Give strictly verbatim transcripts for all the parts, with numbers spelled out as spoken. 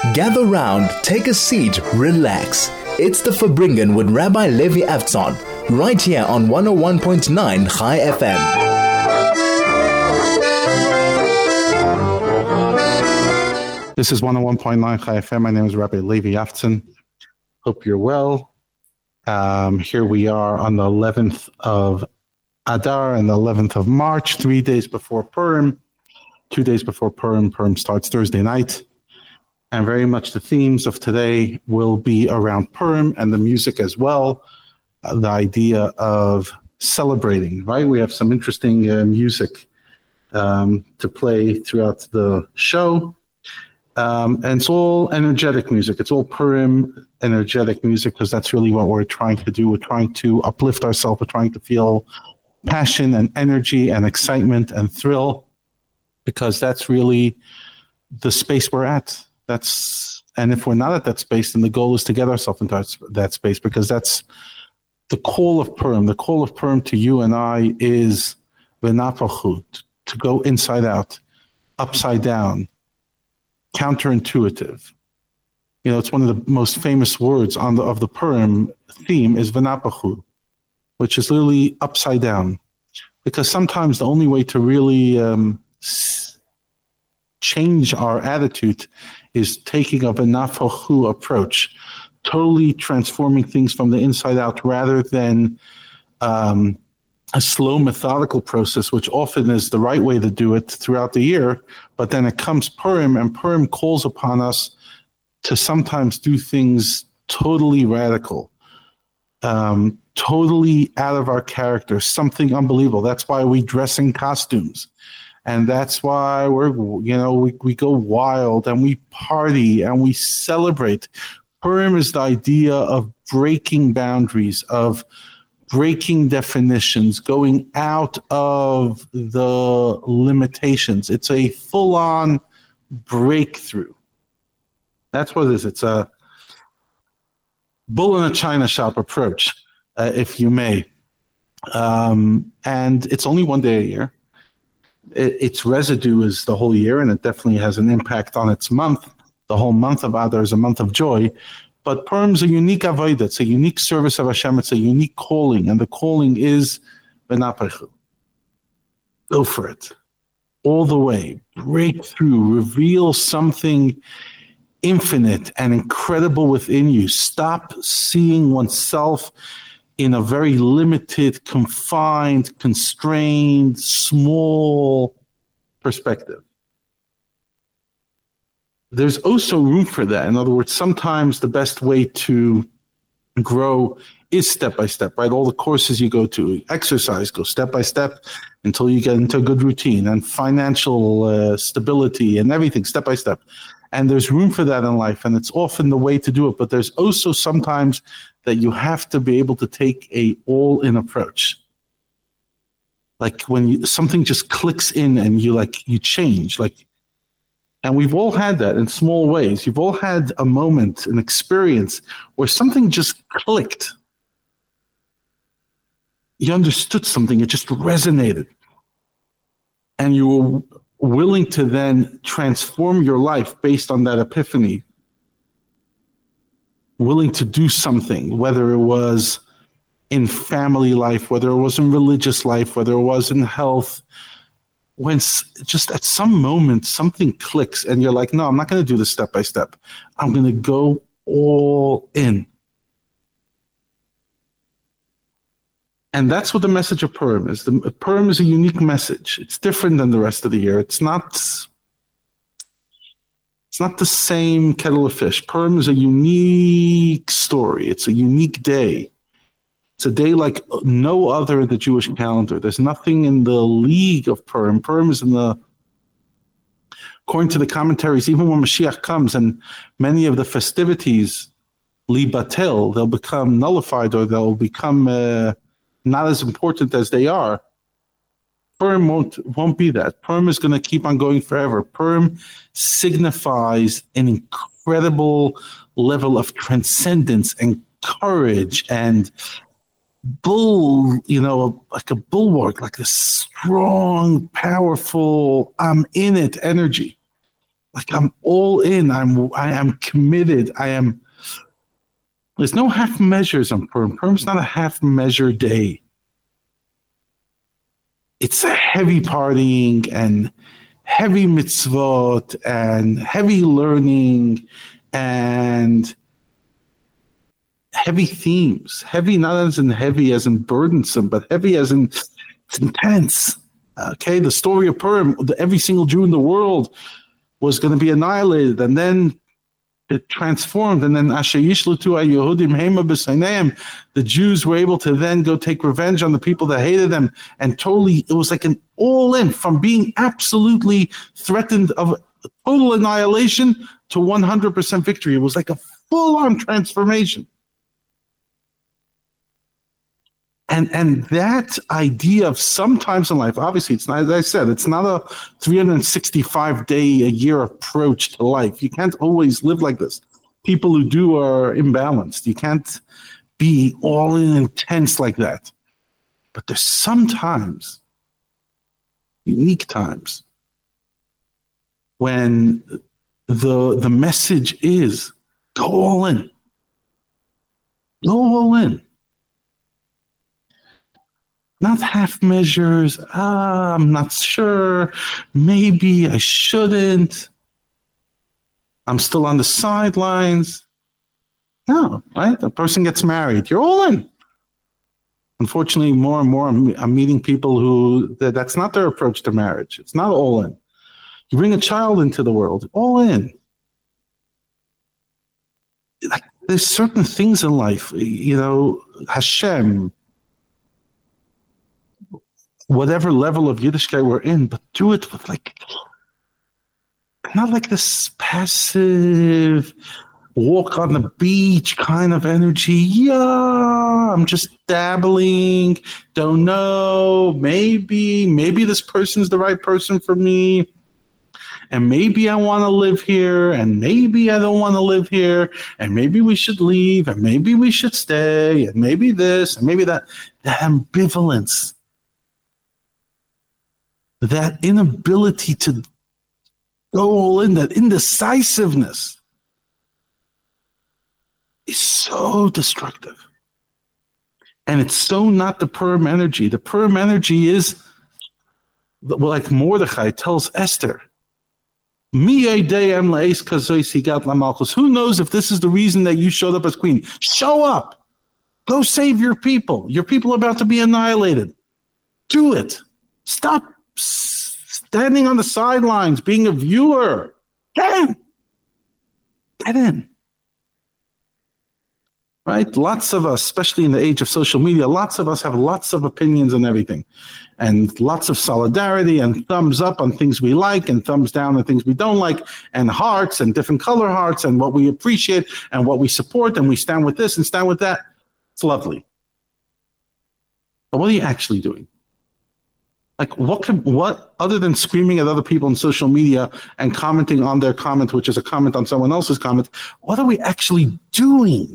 Gather round, take a seat, relax. It's the Farbrengen with Rabbi Levi Avtzon, right here on one oh one point nine Chai F M. This is one oh one point nine Chai F M. My name is Rabbi Levi Avtzon. Hope you're well. Um, here we are on the eleventh of Adar and the eleventh of March, three days before Purim, two days before Purim. Purim starts Thursday night. And very much the themes of today will be around Purim and the music as well. Uh, the idea of celebrating, right? We have some interesting uh, music um, to play throughout the show. Um, and it's all energetic music. It's all Purim energetic music because that's really what we're trying to do. We're trying to uplift ourselves. We're trying to feel passion and energy and excitement and thrill because that's really the space we're at. That's, and if we're not at that space, then the goal is to get ourselves into that space because that's the call of Purim. The call of Purim to you and I is v'napachu, to go inside out, upside down, counterintuitive. You know, it's one of the most famous words on the of the Purim theme is v'napachu, which is literally upside down. Because sometimes the only way to really um, change our attitude is taking a v'napachu approach, totally transforming things from the inside out rather than um, a slow methodical process, which often is the right way to do it throughout the year. But then it comes Purim, and Purim calls upon us to sometimes do things totally radical, um, totally out of our character, something unbelievable. That's why we dress in costumes. And that's why we're, you know, we, we go wild and we party and we celebrate. Purim is the idea of breaking boundaries, of breaking definitions, going out of the limitations. It's a full-on breakthrough. That's what it is. It's a bull in a china shop approach, uh, if you may. Um, and it's only one day a year. It, its residue is the whole year, and it definitely has an impact on its month. The whole month of Adar is a month of joy. But Purim is a unique avodah. It's a unique service of Hashem. It's a unique calling, and the calling is v'napachu. Go for it. All the way. Break through. Reveal something infinite and incredible within you. Stop seeing oneself in a very limited, confined, constrained, small perspective. There's also room for that. In other words, sometimes the best way to grow is step by step, right? All the courses you go to, exercise, go step by step until you get into a good routine, and financial uh, stability and everything, step by step. And there's room for that in life, and it's often the way to do it. But there's also sometimes that you have to be able to take a all-in approach. Like when you, something just clicks in and you like you change, like. And we've all had that in small ways. You've all had a moment, an experience where something just clicked. You understood something, it just resonated. And you were willing to then transform your life based on that epiphany. Willing to do something, whether it was in family life, whether it was in religious life, whether it was in health. When just at some moment something clicks and you're like, no, I'm not going to do this step by step. I'm going to go all in. And that's what the message of Purim is. The Purim is a unique message. It's different than the rest of the year. It's not, it's not the same kettle of fish. Purim is a unique story. It's a unique day. It's a day like no other in the Jewish calendar. There's nothing in the league of Purim. Purim is in the, according to the commentaries, even when Mashiach comes and many of the festivities, li batel, they'll become nullified or they'll become uh, not as important as they are. Purim won't, won't be that. Purim is going to keep on going forever. Purim signifies an incredible level of transcendence and courage and bull, you know, like a bulwark, like a strong, powerful, I'm in it energy. Like I'm all in. I'm I am committed. I am. There's no half measures on Purim. Purim's not a half measure day. It's a heavy partying and heavy mitzvot and heavy learning and heavy themes. Heavy not as in heavy as in burdensome, but heavy as in it's intense. Okay, the story of Purim, every single Jew in the world was going to be annihilated, and then it transformed, and then Asher Yishlutu Yehudim Hema B'Seineim, the Jews were able to then go take revenge on the people that hated them, and totally, it was like an all-in from being absolutely threatened of total annihilation to one hundred percent victory. It was like a full-on transformation. And and that idea of sometimes in life, obviously, it's not, as I said, it's not a three hundred sixty-five day a year approach to life. You can't always live like this. People who do are imbalanced. You can't be all in intense like that. But there's sometimes, unique times, when the the message is go all in. Go all in. Not half measures. Ah, I'm not sure. Maybe I shouldn't. I'm still on the sidelines. No, right? A person gets married. You're all in. Unfortunately, more and more I'm, I'm meeting people who, that, that's not their approach to marriage. It's not all in. You bring a child into the world, all in. Like, there's certain things in life, you know, Hashem, whatever level of Yiddishkeit we're in, but do it with like, not like this passive walk on the beach kind of energy. Yeah, I'm just dabbling, don't know, maybe, maybe this person's the right person for me. And maybe I want to live here, and maybe I don't want to live here, and maybe we should leave, and maybe we should stay, and maybe this, and maybe that. That ambivalence. That inability to go all in, that indecisiveness is so destructive. And it's so not the Purim energy. The Purim energy is, well, like Mordechai tells Esther, who knows if this is the reason that you showed up as queen? Show up. Go save your people. Your people are about to be annihilated. Do it. Stop standing on the sidelines, being a viewer. Get in. Get in. Right? Lots of us, especially in the age of social media, lots of us have lots of opinions on everything. And lots of solidarity and thumbs up on things we like and thumbs down on things we don't like, and hearts and different color hearts and what we appreciate and what we support, and we stand with this and stand with that. It's lovely. But what are you actually doing? Like, what can, what, other than screaming at other people on social media and commenting on their comment, which is a comment on someone else's comment, what are we actually doing?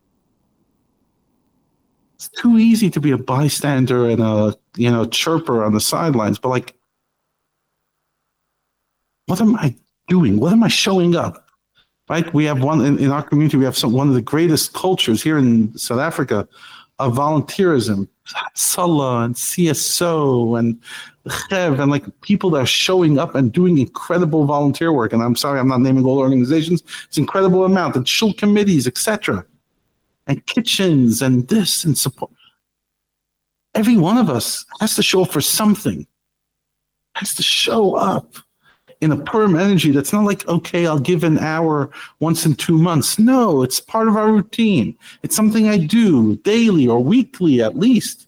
It's too easy to be a bystander and a, you know, chirper on the sidelines, but like, what am I doing? What am I showing up? Right? We have one in, in our community, we have some, one of the greatest cultures here in South Africa of volunteerism, Salah and C S O and Chev, and like people that are showing up and doing incredible volunteer work. And I'm sorry, I'm not naming all organizations. It's an incredible amount, and shul committees, et cetera, and kitchens and this and support. Every one of us has to show up for something, has to show up in a Purim energy that's not like, okay, I'll give an hour once in two months. No, it's part of our routine. It's something I do daily or weekly at least.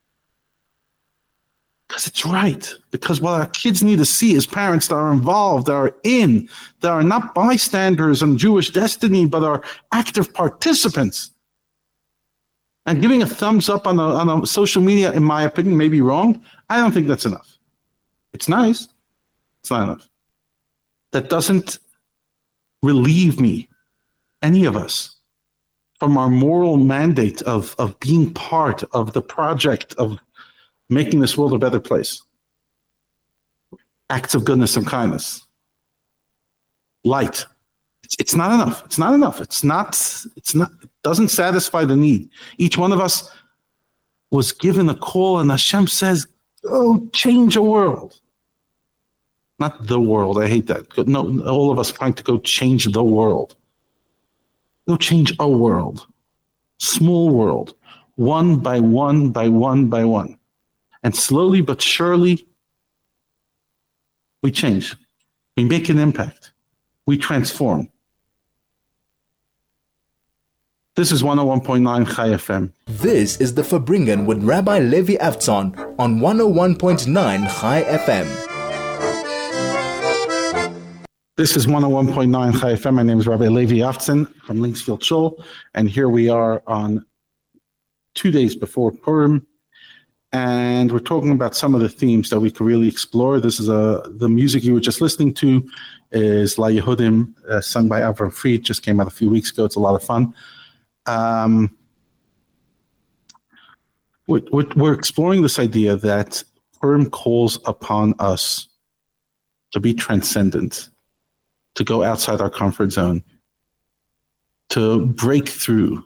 Because it's right. Because what our kids need to see is parents that are involved, that are in, that are not bystanders on Jewish destiny, but are active participants. And giving a thumbs up on a, on a social media, in my opinion, may be wrong. I don't think that's enough. It's nice. It's not enough. That doesn't relieve me, any of us, from our moral mandate of, of being part of the project of making this world a better place. Acts of goodness and kindness. light. It's, it's not enough. It's not enough. It's not, it's not, it doesn't satisfy the need. Each one of us was given a call, and Hashem says, oh, change the world. Not the world. I hate that. No, all of us trying to go change the world. Go change a world. Small world. One by one by one by one. And slowly but surely, we change. We make an impact. We transform. This is one oh one point nine Chai F M. This is the Farbrengen with Rabbi Levi Avtzon on one oh one point nine Chai F M. This is one oh one point nine Chai F M. My name is Rabbi Levi Avtzon from Linksfield Shul, and here we are on two days before Purim, and we're talking about some of the themes that we could really explore. This is a the music you were just listening to is La Yehudim, uh, sung by Avram Fried, just came out a few weeks ago. It's a lot of fun. Um, we're, we're, we're exploring this idea that Purim calls upon us to be transcendent, to go outside our comfort zone, to break through,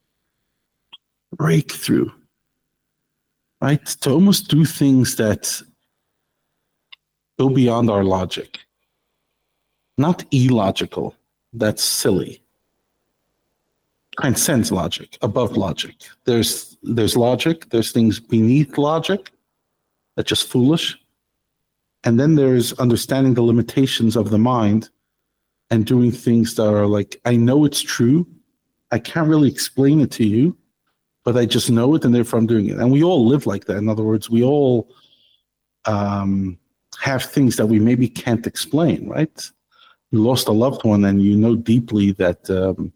break through, right? To almost do things that go beyond our logic. Not illogical, that's silly. Transcends logic, above logic. There's there's logic, there's things beneath logic that's just foolish. And then there's understanding the limitations of the mind and doing things that are like, I know it's true, I can't really explain it to you, but I just know it and therefore I'm doing it. And we all live like that. In other words, we all um, have things that we maybe can't explain, right? You lost a loved one and you know deeply that um,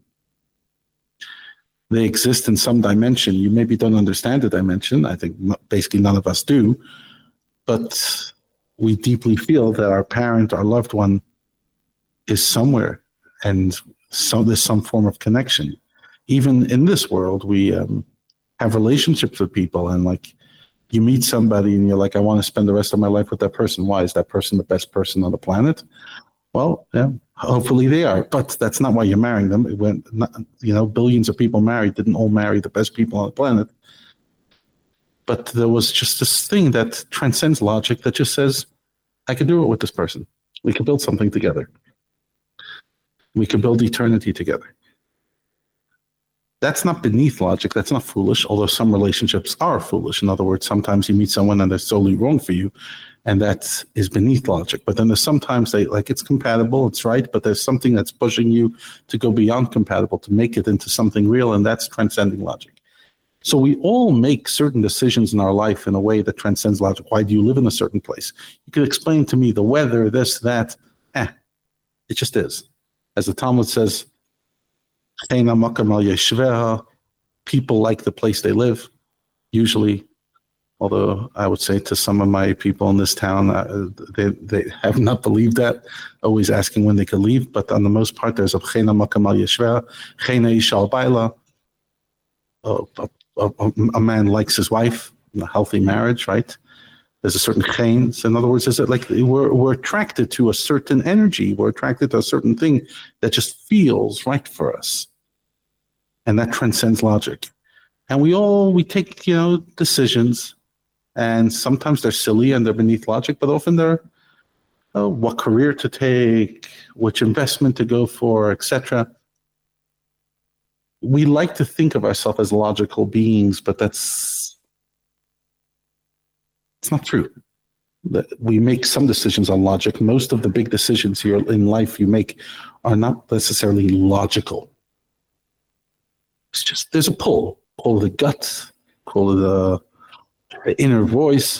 they exist in some dimension. You maybe don't understand the dimension. I think basically none of us do. But we deeply feel that our parent, our loved one, is somewhere, and so there's some form of connection. Even in this world, we um, have relationships with people, and like you meet somebody and you're like, I want to spend the rest of my life with that person. Why? Is that person the best person on the planet? Well, yeah, hopefully they are, but that's not why you're marrying them. It went, not, you know, billions of people married, didn't all marry the best people on the planet. But there was just this thing that transcends logic that just says, I can do it with this person. We can build something together. We can build eternity together. That's not beneath logic. That's not foolish, although some relationships are foolish. In other words, sometimes you meet someone and they're solely wrong for you, and that is beneath logic. But then there's sometimes they like it's compatible, it's right, but there's something that's pushing you to go beyond compatible, to make it into something real, and that's transcending logic. So we all make certain decisions in our life in a way that transcends logic. Why do you live in a certain place? You could explain to me the weather, this, that. Eh, it just is. As the Talmud says, people like the place they live, usually. Although I would say to some of my people in this town, uh, they they have not believed that, always asking when they could leave. But on the most part, there's a chena makam al yeshveh, chena ishal baila. A man likes his wife in a healthy marriage, right? There's a certain chen. So in other words, is it like we're we're attracted to a certain energy, we're attracted to a certain thing that just feels right for us, and that transcends logic. And we all we take you know decisions. And sometimes they're silly and they're beneath logic, but often they're oh, what career to take, which investment to go for, et cetera. We like to think of ourselves as logical beings, but that's it's not true. We make some decisions on logic. Most of the big decisions here in life you make are not necessarily logical. It's just there's a pull, pull of the gut, pull of the The inner voice.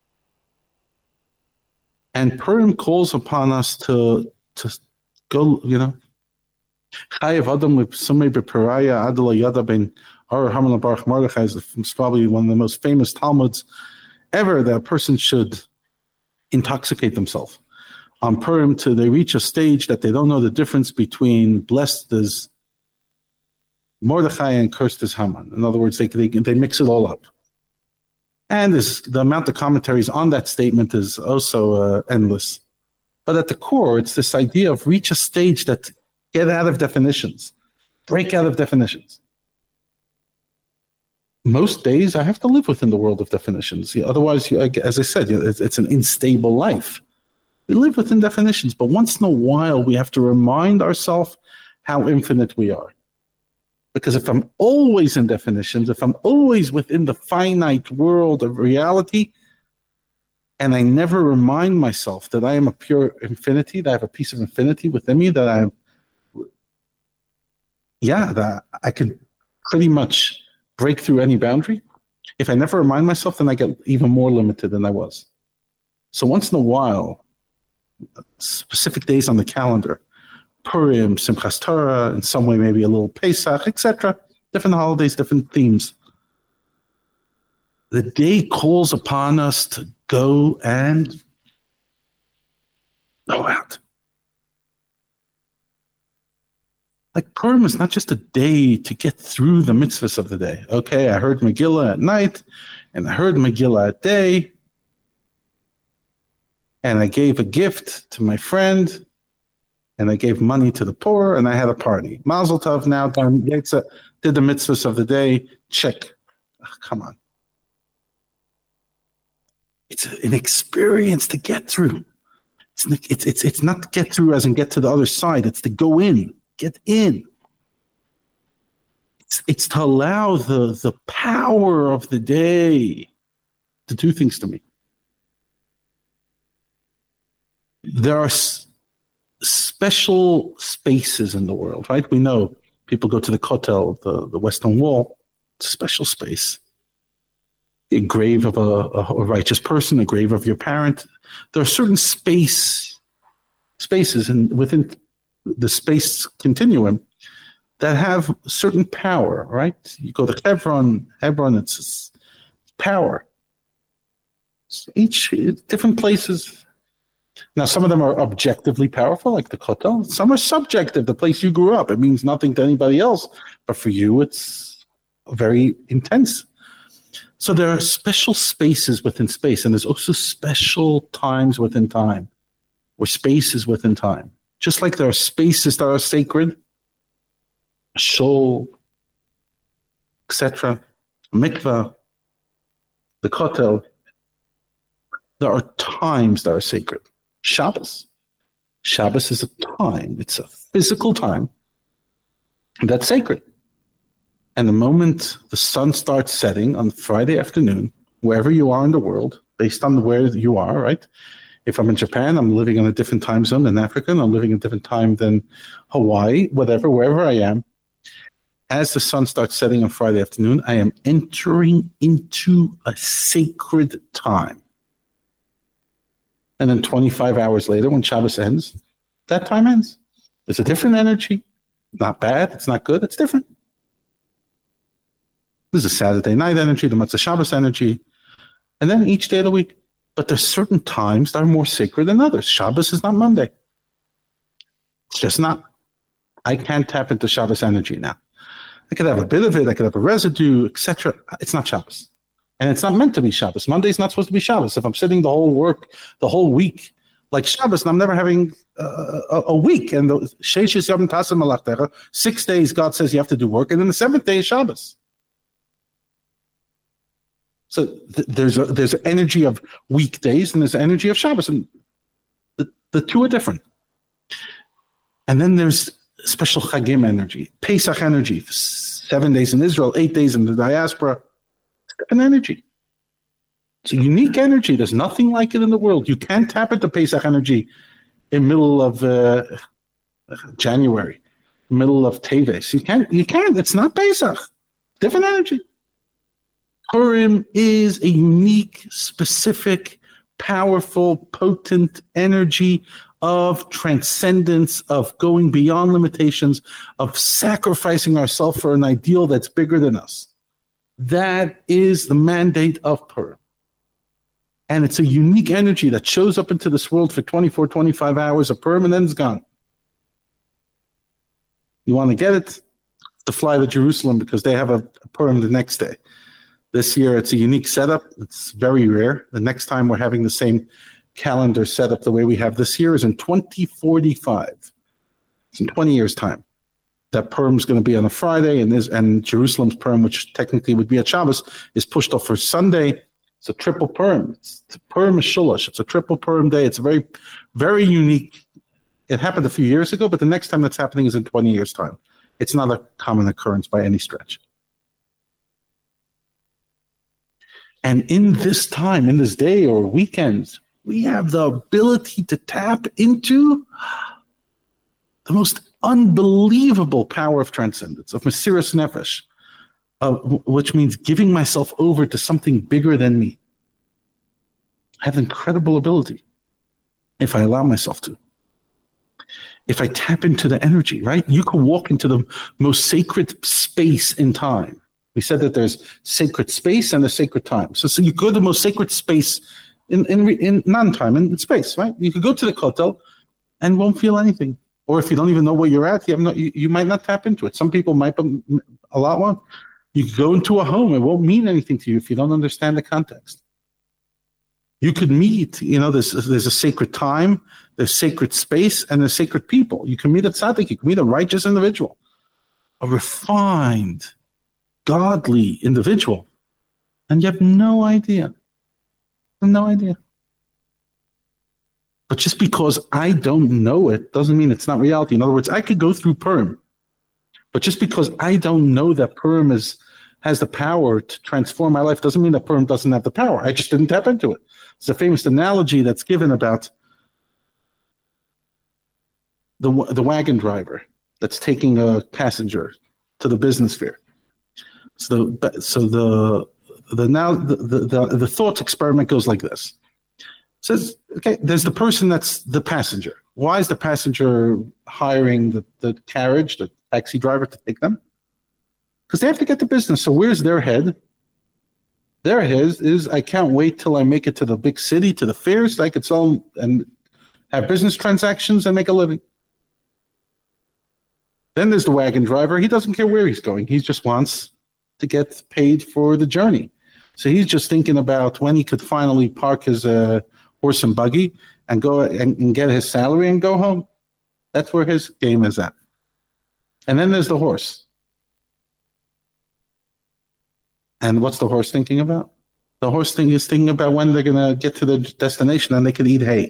And Purim calls upon us to to go, you know, Chayev Adam L'Psumei B'Peraya Adla Yada Ben Ar Haman Baruch Mordechai is probably one of the most famous Talmuds ever, that a person should intoxicate themselves on Purim till they reach a stage that they don't know the difference between blessed as Mordechai and cursed as Haman. In other words, they they, they mix it all up. And this, the amount of commentaries on that statement is also uh, endless. But at the core, it's this idea of reach a stage that get out of definitions, break out of definitions. Most days I have to live within the world of definitions. Otherwise, as I said, it's an unstable life. We live within definitions, but once in a while, we have to remind ourselves how infinite we are. Because if I'm always in definitions, if I'm always within the finite world of reality, and I never remind myself that I am a pure infinity, that I have a piece of infinity within me, that I'm, yeah, that I can pretty much break through any boundary. If I never remind myself, then I get even more limited than I was. So once in a while, specific days on the calendar, Purim, Simchas Torah, in some way maybe a little Pesach, et cetera. Different holidays, different themes. The day calls upon us to go and go out. Like Purim is not just a day to get through the mitzvahs of the day. Okay, I heard Megillah at night, and I heard Megillah at day, and I gave a gift to my friend, and I gave money to the poor, and I had a party. Mazel tov, now done. Yitzhak did the mitzvahs of the day. Check. Oh, come on. It's an experience to get through. It's, it's, it's, it's not to get through as in get to the other side. It's to go in, get in. It's, it's to allow the, the power of the day to do things to me. There are special spaces in the world, right? We know people go to the Kotel, the, the Western Wall. It's a special space. A grave of a, a righteous person, a grave of your parent. There are certain space spaces and within the space continuum that have certain power, right? You go to Hebron, Hebron, it's power. So each different places. Now, some of them are objectively powerful, like the Kotel. Some are subjective, the place you grew up. It means nothing to anybody else, but for you, it's very intense. So there are special spaces within space, and there's also special times within time, or spaces within time. Just like there are spaces that are sacred, shul, et cetera, mikvah, the Kotel, there are times that are sacred. Shabbos. Shabbos is a time. It's a physical time that's sacred. And the moment the sun starts setting on Friday afternoon, wherever you are in the world, based on where you are, right? If I'm in Japan, I'm living in a different time zone than Africa, and I'm living in a different time than Hawaii, whatever, wherever I am. As the sun starts setting on Friday afternoon, I am entering into a sacred time. And then twenty-five hours later, when Shabbos ends, that time ends. It's a different energy. Not bad. It's not good. It's different. There's a Saturday night energy, the Motzei Shabbos energy, and then each day of the week. But there's certain times that are more sacred than others. Shabbos is not Monday. It's just not. I can't tap into Shabbos energy now. I could have a bit of it. I could have a residue, et cetera. It's not Shabbos. And it's not meant to be Shabbos. Monday's not supposed to be Shabbos. If I'm sitting the whole work, the whole week, like Shabbos, and I'm never having uh, a, a week. And the Sheish Yom Tassim Malachtecha, six days God says you have to do work, and then the seventh day is Shabbos. So th- there's a, there's an energy of weekdays, and there's an energy of Shabbos, and the, the two are different. And then there's special Chagim energy, Pesach energy, seven days in Israel, eight days in the diaspora. An energy. It's a unique energy. There's nothing like it in the world. You can't tap into Pesach energy in middle of uh, January, middle of Teves. You can't. You can't. It's not Pesach. Different energy. Purim is a unique, specific, powerful, potent energy of transcendence, of going beyond limitations, of sacrificing ourselves for an ideal that's bigger than us. That is the mandate of Purim. And it's a unique energy that shows up into this world for twenty-four, twenty-five hours of Purim, and then it's gone. You want to get it? To fly to Jerusalem because they have a, a Purim the next day. This year, it's a unique setup. It's very rare. The next time we're having the same calendar set up the way we have this year is in twenty forty-five. It's in twenty years' time. That Purim is going to be on a Friday, and this, and Jerusalem's Purim, which technically would be at Shabbos, is pushed off for Sunday. It's a triple Purim. It's, it's Purim is Shulash. It's a triple Purim day. It's a very, very unique. It happened a few years ago, but the next time that's happening is in twenty years' time. It's not a common occurrence by any stretch. And in this time, in this day or weekends, we have the ability to tap into the most unbelievable power of transcendence, of Mesiras Nefesh, uh, which means giving myself over to something bigger than me. I have incredible ability if I allow myself to. If I tap into the energy, right? You can walk into the most sacred space in time. We said that there's sacred space and a sacred time. So, so you go to the most sacred space in, in, in non-time, in space, right? You could go to the Kotel and won't feel anything. Or if you don't even know where you're at, you, have no, you, you might not tap into it. Some people might, a lot won't. You could go into a home, it won't mean anything to you if you don't understand the context. You could meet, you know, there's, there's a sacred time, there's sacred space, and there's sacred people. You can meet a tzaddik, you can meet a righteous individual, a refined, godly individual, and you have no idea. No idea. But just because I don't know it doesn't mean it's not reality. In other words, I could go through Purim, but just because I don't know that Purim is has the power to transform my life doesn't mean that Purim doesn't have the power. I just didn't tap into it. It's a famous analogy that's given about the the wagon driver that's taking a passenger to the business fair. So the so the the now the the, the thought experiment goes like this. Says, okay, there's the person that's the passenger. Why is the passenger hiring the, the carriage, the taxi driver to take them? Because they have to get to business. So where's their head? Their head is, is, I can't wait till I make it to the big city, to the fairs, so I could sell and have business transactions and make a living. Then there's the wagon driver. He doesn't care where he's going. He just wants to get paid for the journey. So he's just thinking about when he could finally park his uh, horse and buggy and go and, and get his salary and go home. That's where his game is at. And then there's the horse. And what's the horse thinking about? The horse thing is thinking about when they're going to get to the destination and they can eat hay.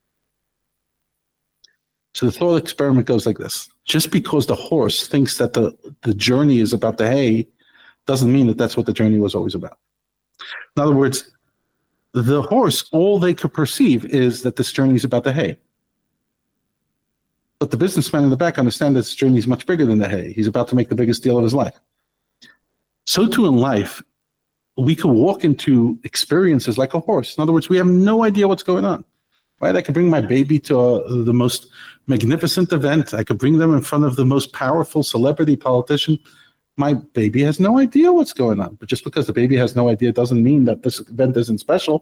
So the thought experiment goes like this. Just because the horse thinks that the, the journey is about the hay doesn't mean that that's what the journey was always about. In other words, the horse, all they could perceive is that this journey is about the hay. But the businessman in the back understands that this journey is much bigger than the hay. He's about to make the biggest deal of his life. So too in life, we could walk into experiences like a horse. In other words, we have no idea what's going on. Right? I could bring my baby to a, the most magnificent event. I could bring them in front of the most powerful celebrity politician. My baby has no idea what's going on. But just because the baby has no idea doesn't mean that this event isn't special.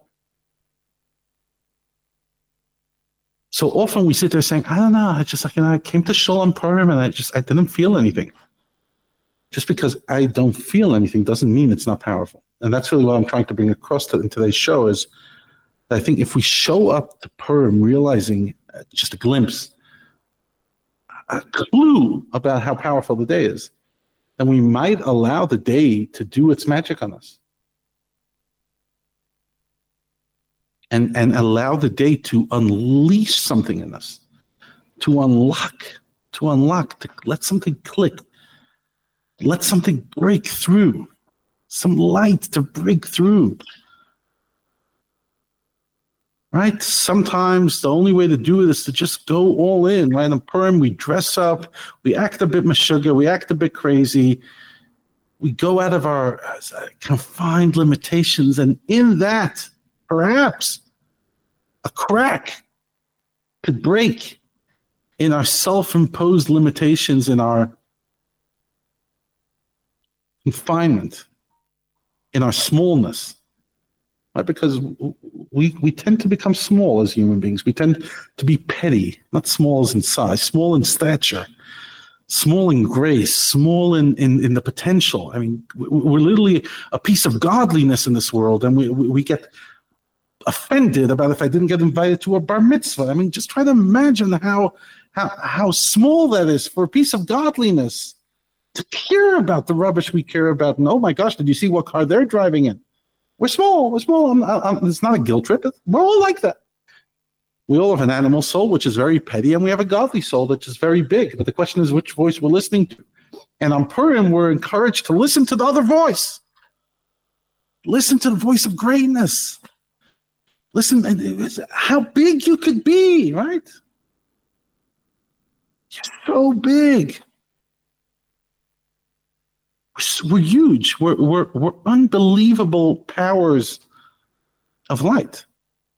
So often we sit there saying, I don't know, I just like, you know, I came to Shalom Purim and I just, I didn't feel anything. Just because I don't feel anything doesn't mean it's not powerful. And that's really what I'm trying to bring across to, in today's show is that I think if we show up to Purim realizing just a glimpse, a clue about how powerful the day is, then we might allow the day to do its magic on us. And, and allow the day to unleash something in us, to unlock, to unlock, to let something click, let something break through, some light to break through. Right? Sometimes the only way to do it is to just go all in. Right? In Purim, we dress up, we act a bit meshuggah, we act a bit crazy. We go out of our confined limitations, and in that, perhaps a crack could break in our self-imposed limitations, in our confinement, in our smallness. Right? Because we we tend to become small as human beings. We tend to be petty, not small as in size, small in stature, small in grace, small in, in, in the potential. I mean, we're literally a piece of godliness in this world, and we we get offended about if I didn't get invited to a bar mitzvah. I mean, just try to imagine how how how small that is for a piece of godliness to care about the rubbish we care about. And oh my gosh, did you see what car they're driving in? We're small. We're small. I'm, I'm, it's not a guilt trip. We're all like that. We all have an animal soul, which is very petty, and we have a godly soul, which is very big. But the question is which voice we're listening to. And on Purim, we're encouraged to listen to the other voice. Listen to the voice of greatness. Listen, how big you could be, right? You're so big. We're huge. We're, we're, we're unbelievable powers of light.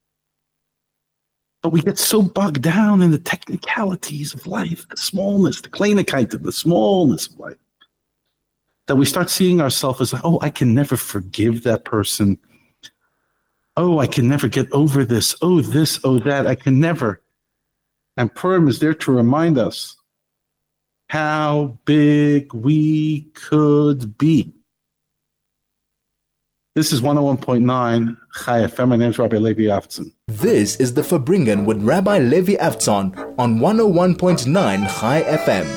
But we get so bogged down in the technicalities of life, the smallness, the kleinigkeit of the smallness of life, that we start seeing ourselves as, oh, I can never forgive that person. Oh, I can never get over this. Oh, this, oh, that. I can never. And Purim is there to remind us how big we could be. This is one oh one point nine Chai F M. My name is Rabbi Levi Avtzon. This is the Farbrengen with Rabbi Levi Avtzon on one oh one point nine Chai F M.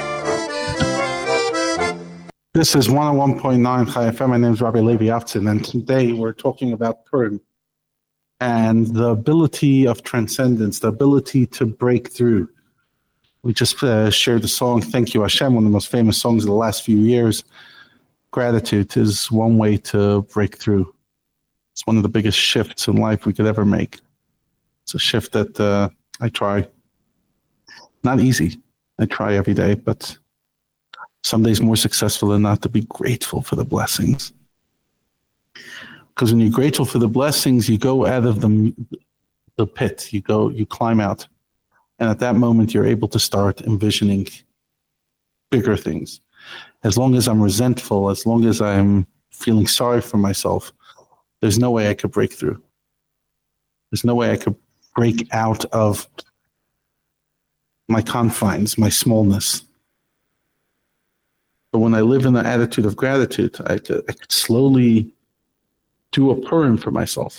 This is one oh one point nine Chai F M. My name is Rabbi Levi Avtzon, and today we're talking about Purim and the ability of transcendence, the ability to break through. We just uh, shared the song, Thank You Hashem, one of the most famous songs of the last few years. Gratitude is one way to break through. It's one of the biggest shifts in life we could ever make. It's a shift that uh, I try. Not easy. I try every day, but some days more successful than not, to be grateful for the blessings. Because when you're grateful for the blessings, you go out of the, the pit. You go, you climb out. And at that moment, you're able to start envisioning bigger things. As long as I'm resentful, as long as I'm feeling sorry for myself, there's no way I could break through. There's no way I could break out of my confines, my smallness. But when I live in the attitude of gratitude, I could, I could slowly do a Purim for myself.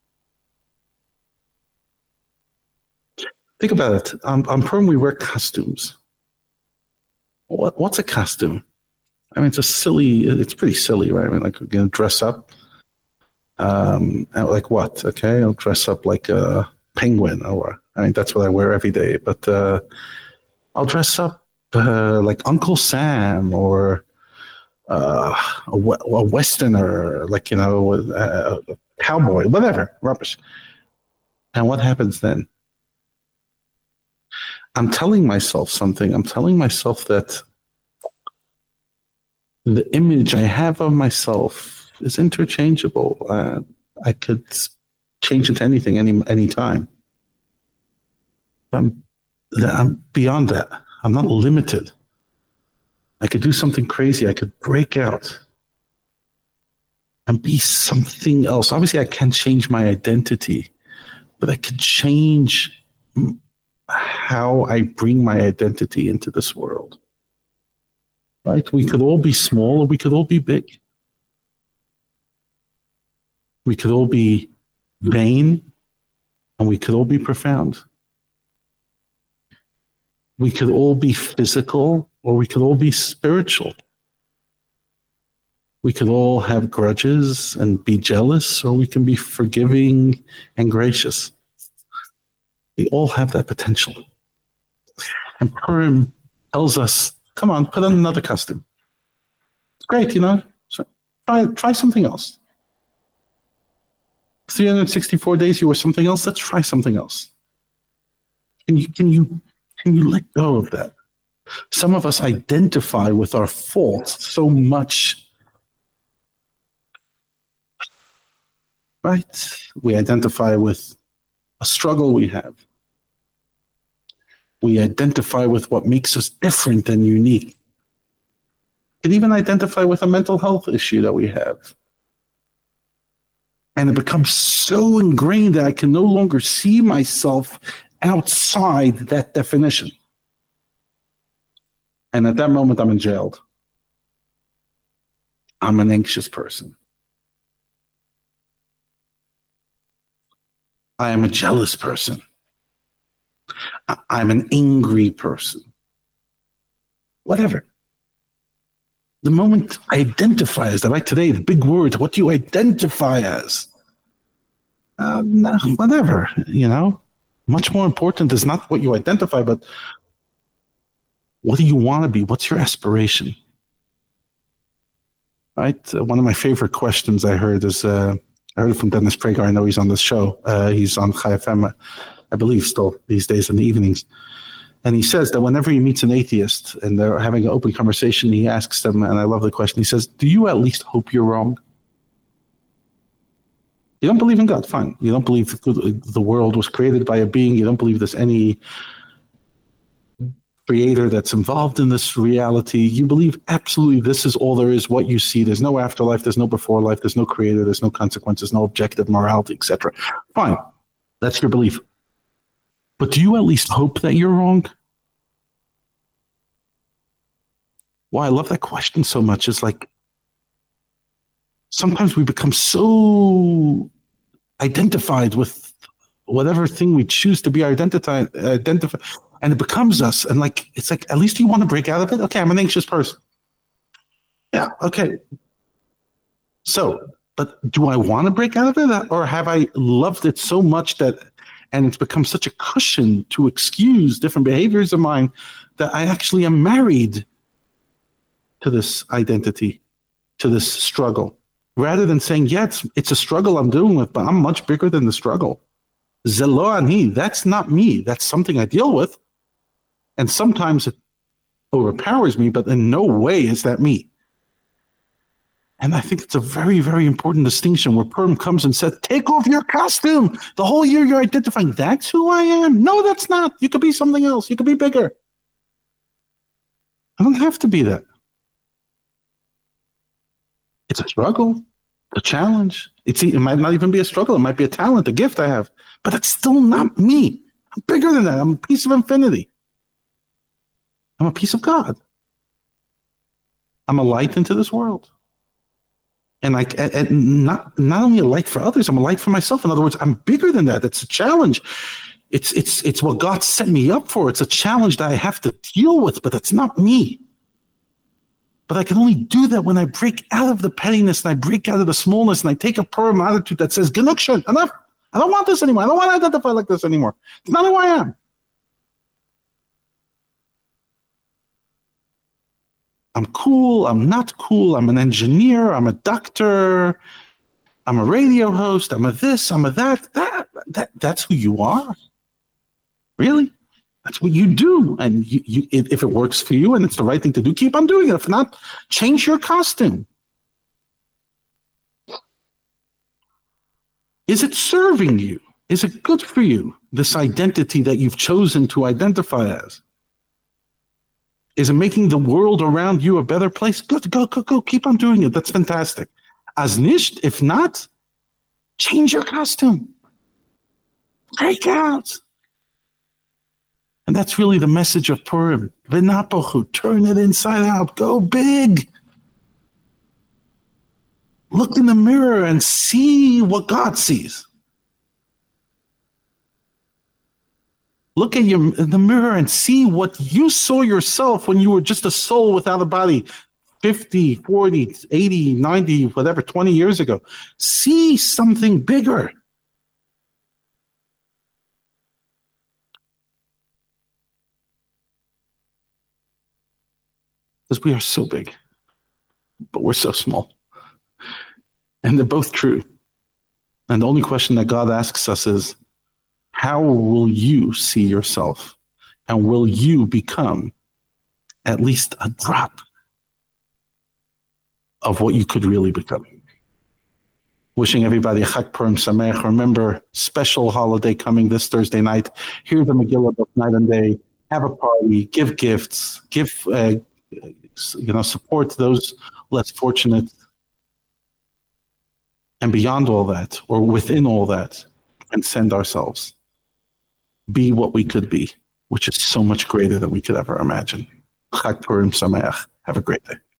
Think about it. On, on Purim, we wear costumes. What, what's a costume? I mean, it's a silly, it's pretty silly, right? I mean, like, we're going to dress up. Um, like what? Okay, I'll dress up like a penguin, or I mean, that's what I wear every day. But uh, I'll dress up uh, like Uncle Sam, or uh, a, a Westerner, like, you know, a, a cowboy, whatever, rubbish. And what happens then? I'm telling myself something. I'm telling myself that the image I have of myself is interchangeable. Uh, I could change it to anything, any any time. I'm, I'm beyond that. I'm not limited. I could do something crazy. I could break out and be something else. Obviously, I can't change my identity, but I could change how I bring my identity into this world. Right? We could all be small, or we could all be big. We could all be vain, and we could all be profound. We could all be physical, or we could all be spiritual. We could all have grudges and be jealous, or we can be forgiving and gracious. We all have that potential. And Purim tells us, come on, put on another costume. It's great, you know. So try, try something else. three hundred sixty-four days you were something else. Let's try something else. Can you, can you, can you let go of that? Some of us identify with our faults so much. Right? We identify with a struggle we have. We identify with what makes us different and unique. We can even identify with a mental health issue that we have. And it becomes so ingrained that I can no longer see myself outside that definition. And at that moment, I'm in jail. I'm an anxious person. I am a jealous person. I- I'm an angry person. Whatever. The moment I identify as that, like today, the big word, what do you identify as? Uh, no, whatever, you know? Much more important is not what you identify, but what do you want to be? What's your aspiration? Right? Uh, one of my favorite questions I heard is, uh, I heard it from Dennis Prager. I know he's on this show. Uh, he's on Chai F M, I believe, still these days in the evenings. And he says that whenever he meets an atheist and they're having an open conversation, he asks them, and I love the question, he says, do you at least hope you're wrong? You don't believe in God, fine. You don't believe the world was created by a being. You don't believe there's any creator that's involved in this reality. You believe absolutely this is all there is, what you see. There's no afterlife, there's no before life, there's no creator, there's no consequences, no objective morality, et cetera. Fine, that's your belief. But do you at least hope that you're wrong? Why I love that question so much is like, sometimes we become so identified with whatever thing we choose to be identified, identify, and it becomes us. And like, it's like, at least you want to break out of it. Okay, I'm an anxious person. Yeah, okay. So, but do I want to break out of it? Or have I loved it so much that, and it's become such a cushion to excuse different behaviors of mine that I actually am married to this identity, to this struggle, rather than saying, yeah, it's, it's a struggle I'm dealing with, but I'm much bigger than the struggle. Zelo ani, that's not me. That's something I deal with. And sometimes it overpowers me, but in no way is that me. And I think it's a very, very important distinction where Purim comes and said, take off your costume. The whole year you're identifying, that's who I am. No, that's not. You could be something else. You could be bigger. I don't have to be that. It's a struggle, a challenge. It's, it might not even be a struggle. It might be a talent, a gift I have, but it's still not me. I'm bigger than that. I'm a piece of infinity. I'm a piece of God. I'm a light into this world. And like, and, and not not only a light for others, I'm a light for myself. In other words, I'm bigger than that. It's a challenge. It's it's it's what God set me up for. It's a challenge that I have to deal with, but it's not me. But I can only do that when I break out of the pettiness and I break out of the smallness and I take a Purim attitude that says, Genug schon, enough. I don't want this anymore. I don't want to identify like this anymore. It's not who I am. I'm cool. I'm not cool. I'm an engineer. I'm a doctor. I'm a radio host. I'm a this. I'm a that. That, that that's who you are. Really? That's what you do. And you, you, if it works for you and it's the right thing to do, keep on doing it. If not, change your costume. Is it serving you? Is it good for you, this identity that you've chosen to identify as? Is it making the world around you a better place? Good, go, go, go. Keep on doing it. That's fantastic. As nicht, if not, change your costume. Break out. And that's really the message of Purim. V'napochu, turn it inside out. Go big. Look in the mirror and see what God sees. Look at your, in the mirror and see what you saw yourself when you were just a soul without a body fifty, forty, eighty, ninety, whatever, twenty years ago. See something bigger. Because we are so big, but we're so small. And they're both true. And the only question that God asks us is, how will you see yourself? And will you become at least a drop of what you could really become? Wishing everybody a Chag Purim Sameach. Remember, special holiday coming this Thursday night. Hear the Megillah both night and day. Have a party. Give gifts. Give, uh, you know, support those less fortunate. And beyond all that, or within all that, transcend ourselves. Be what we could be, which is so much greater than we could ever imagine. Chag Purim Sameach. Have a great day.